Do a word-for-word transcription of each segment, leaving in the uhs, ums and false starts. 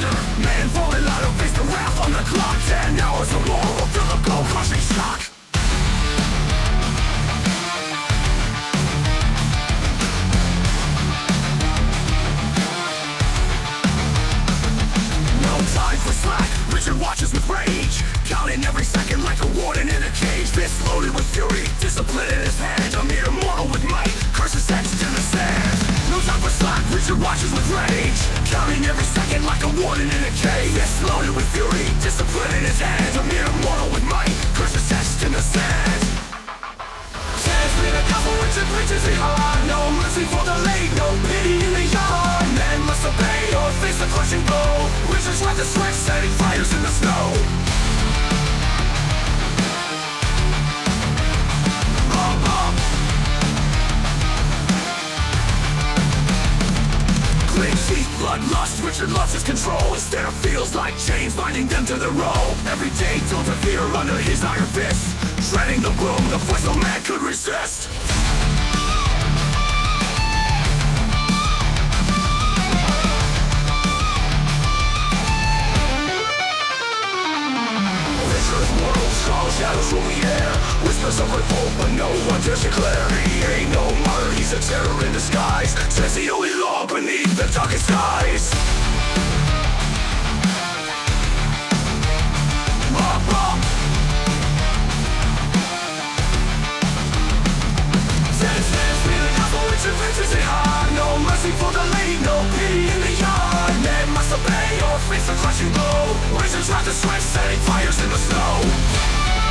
Man falling out of face, the wrath on the clock. Ten hours or more will feel the blow crushing shock. No time for slack, Richard watches with rage, counting every second like a warden in a cage. Fist loaded with fury, discipline in his hand, a mere mortal with might, curses etched in the sand. No time for slack, Richard watches with rage, counting every second like a warden in a cage. Fist loaded with fury, discipline in his hand, a mere mortal with might, curses etched in the sand. Sands made a couple, Richard reaches it hard. No mercy for the late, no pity in the yard. Men must obey or face the crushing blow. Richard's wrath is swift, setting fires in the snow. Bump, bump. Clean teeth, bloodlust, Richard lost his control. His stare feels like chains binding them to the rope. Every day told of fear under his iron fist, shredding the boom, the force no man could resist. Richard's mortal skull shadows rule the air, whispers of revolt but no one dares declare. He ain't no martyr, he's a terror in disguise, says the only law beneath the darkest skies. Bump, bump. Richard reaches it hard. No mercy for the lady, no pity in the yard. Men must obey or face the crushing blow. Richard's wrath is swift, setting fires in the snow.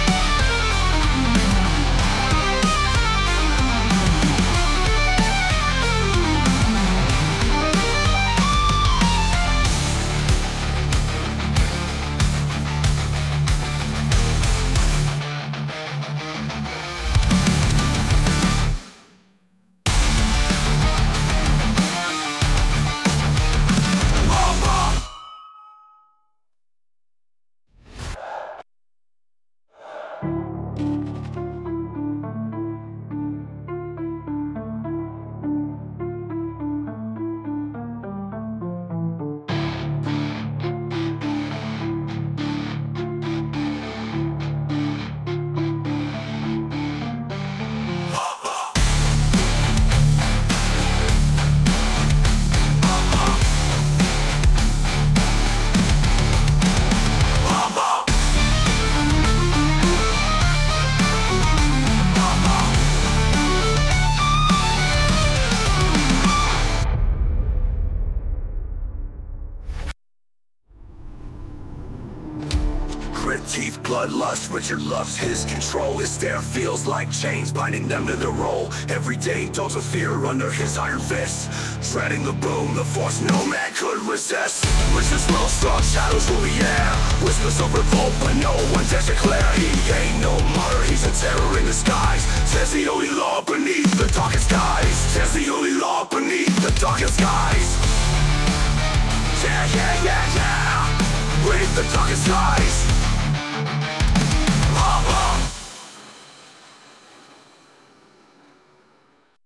Teeth, bloodlust, Richard loves his control. His stare feels like chains binding them to the roll. Every day doses of fear under his iron fist, treading the boom, the force no man could resist. Richard's slow, strong shadows rule the air, whispers of revolt but no one dares declare. He ain't no martyr, he's a terror in disguise, says the only law beneath the darkest skies. Says the only law beneath the darkest skies. Yeah, yeah, yeah, yeah, beneath the darkest skies.